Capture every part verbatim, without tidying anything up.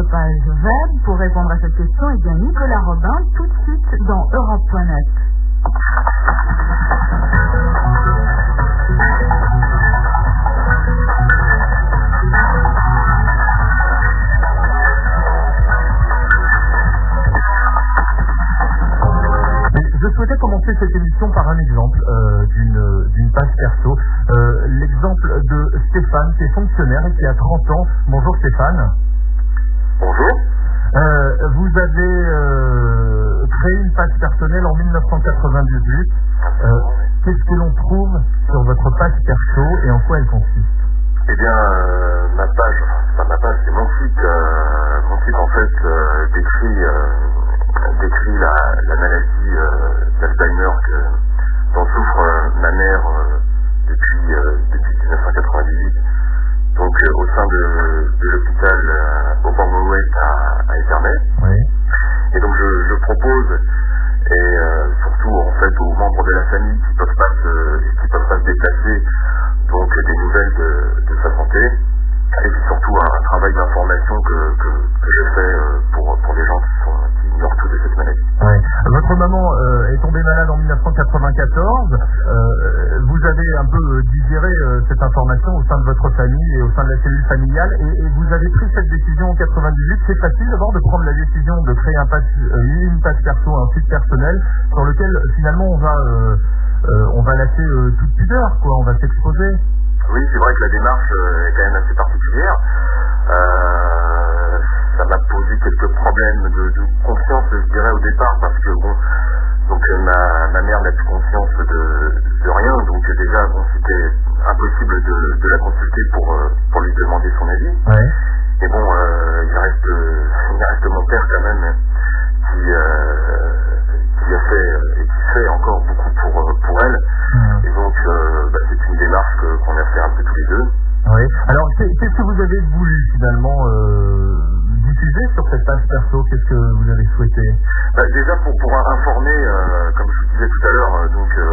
page web. Pour répondre à cette question, eh bien Nicolas Robin, tout de suite dans Europe point net. Je souhaitais commencer cette émission par un exemple euh, d'une, d'une page perso. Euh, l'exemple de Stéphane, qui est fonctionnaire et qui a trente ans. Bonjour Stéphane. Bonjour. Euh, vous avez euh, créé une page personnelle en dix-neuf cent quatre-vingt-dix-huit. Euh, qu'est-ce que l'on trouve sur votre page perso et en quoi elle consiste? Eh bien, euh, ma page, enfin ma page, c'est mon site. Euh, mon site en fait euh, décrit, euh, décrit la, la maladie euh, d'Alzheimer que, dont souffre euh, ma mère euh, depuis, euh, depuis dix-neuf cent quatre-vingt-dix-huit. Donc euh, au sein de, de l'hôpital euh, Auban-Mouet à, à Épernay. Oui. Et donc je, je propose, et euh, surtout en fait aux membres de la famille qui peuvent pas se, qui peuvent pas se déplacer, donc des nouvelles de, de sa santé, et puis surtout un, un travail d'information que, que, que je fais euh, pour, pour les gens qui, sont, qui ignorent tout de cette maladie. Ouais. Votre maman euh, est tombée malade en dix-neuf cent quatre-vingt-quatorze. Euh, vous avez un peu digéré euh, cette information au sein de votre famille et au sein de la cellule familiale, et, et vous avez pris cette décision en quatre-vingt-dix-huit. C'est facile d'abord de prendre la décision de créer un page, euh, une page perso, un site personnel sur lequel finalement on va, euh, euh, on va lâcher euh, toute pudeur, quoi. On va s'exposer. Oui, c'est vrai que la démarche euh, est quand même assez particulière. Euh, ça m'a posé quelques problèmes de, de confiance, je dirais, au départ, parce que bon, donc euh, ma, ma mère n'a plus conscience de, de rien, donc euh, déjà bon, c'était impossible de, de la consulter pour, euh, pour lui demander son avis. Ouais. Et bon, euh, il reste, euh, il reste mon père quand même, qui, euh, qui a fait et qui fait encore beaucoup pour, pour elle. Mmh. Et donc, euh, bah, c'est une démarche que, qu'on a fait un peu tous les deux. Oui. Alors, qu'est-ce que vous avez voulu finalement euh, diffuser sur cette page perso? Qu'est-ce que vous avez souhaité? Bah, déjà pour, pour informer, euh, comme je vous disais tout à l'heure, euh, donc euh,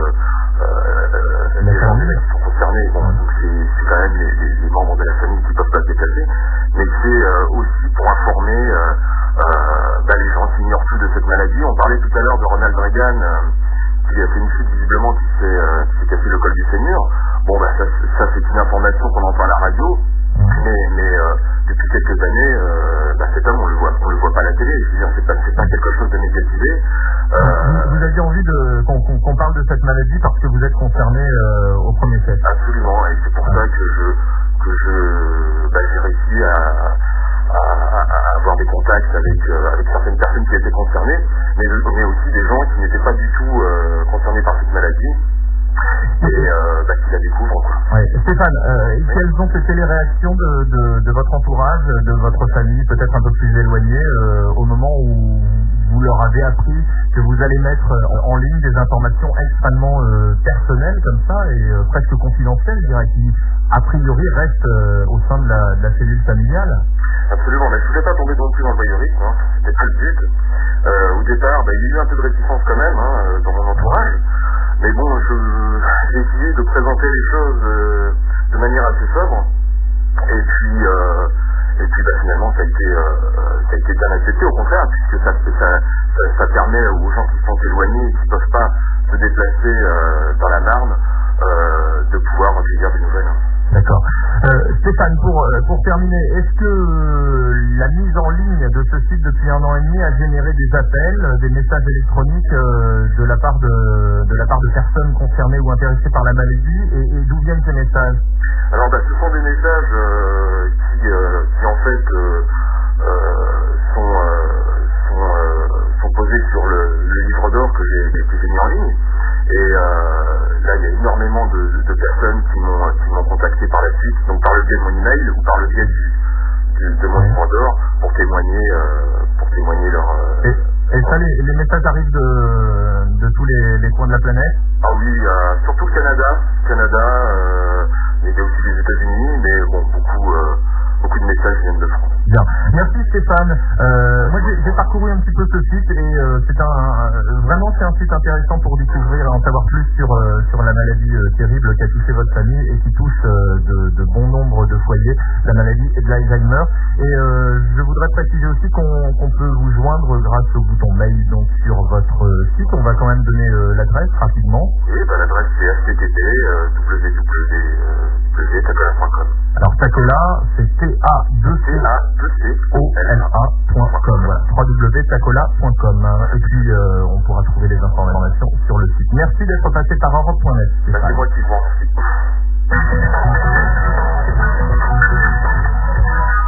euh, les gens déjà qui sont concernés, bon, donc c'est, c'est quand même les, les, les membres de la famille qui peuvent pas se déplacer, mais c'est euh, aussi pour informer euh, euh, bah, les gens qui ignorent tout de cette maladie. On parlait tout à l'heure de Ronald Reagan, euh, qui a fait une chute visiblement qui s'est, euh, qui s'est cassé le col du fémur. Bon, bah ça, ça c'est une information qu'on entend à la radio, mais, mais euh, depuis quelques années, euh, bah, cet homme on le voit, on le voit pas à la télé. Je veux dire, c'est pas, c'est pas quelque chose de médiatisé. Euh, vous, vous aviez envie de, qu'on, qu'on, qu'on parle de cette maladie parce que vous êtes concerné euh, au premier chef. Absolument, et c'est pour ça que je, que je, bah, j'ai réussi à, à, à avoir des contacts avec, euh, avec certaines personnes qui étaient concernées, mais, mais aussi des gens qui n'étaient pas du tout euh, concernés par cette maladie. Et euh, bah, qui la découvrent, quoi. Ouais. Stéphane, euh, oui. Quelles ont été les réactions de, de, de votre entourage, de votre famille, peut-être un peu plus éloignée, euh, au moment où vous leur avez appris que vous allez mettre en ligne des informations extrêmement euh, personnelles comme ça et euh, presque confidentielles, je dirais, qui a priori restent euh, au sein de la, de la cellule familiale? Absolument, mais je ne voulais pas tomber non plus dans le voyeurisme, hein. C'était pas le but. Euh, au départ, bah, il y a eu un peu de réticence quand même, hein, dans mon entourage. Mais bon, je, j'ai essayé de présenter les choses euh, de manière assez sobre. Et puis, euh, et puis bah, finalement, ça a été, euh, ça a été bien accepté, au contraire, puisque ça, ça, ça, ça permet aux gens qui sont éloignés et qui ne peuvent pas se déplacer euh, dans la Marne euh, de pouvoir recueillir des nouvelles. D'accord. Euh, Stéphane, pour, pour terminer, est-ce que la mise en ligne de ce site depuis un an et demi a généré des appels, des messages électroniques euh, de la part de, de la part de personnes concernées ou intéressées par la maladie, et, et d'où viennent ces messages? Alors, bah, ce sont des messages euh, qui, euh, qui en fait euh, euh, sont, euh, sont, euh, sont posés sur le, le livre d'or que j'ai, que j'ai mis en ligne. Et euh, là, il y a énormément de, de personnes qui m'ont, qui m'ont contacté par la suite, donc par le biais de mon email ou par le biais du, du, de mon livre d'or, pour témoigner, euh, pour témoigner leur... Euh, et, et ça, les, les messages arrivent de, de tous les, les coins de la planète? Ah oui, euh, surtout le Canada, Canada, euh, il y a aussi les États-Unis, mais bon, beaucoup, euh, beaucoup de messages viennent de France. Bien. Merci Stéphane. Euh, moi j'ai parcouru un petit peu ce site et euh, c'est un, un vraiment c'est un site intéressant pour découvrir et en savoir plus sur euh, sur la maladie euh, terrible qui a touché votre famille et qui touche euh, de, de bon nombre de foyers, la maladie de l'Alzheimer. Et euh, je voudrais préciser aussi qu'on qu'on peut vous joindre grâce au bouton mail donc sur votre site. On va quand même donner euh, l'adresse rapidement. Oui, bah, l'adresse c'est h t t p w w w point tacola point com. Alors Tacola, c'est T A deux C O L A point com. Voilà, w w w point tacola point com. Et puis euh, on pourra trouver les informations sur le site. Merci d'être passé par Europe point net. Bah, c'est moi qui vous remercie.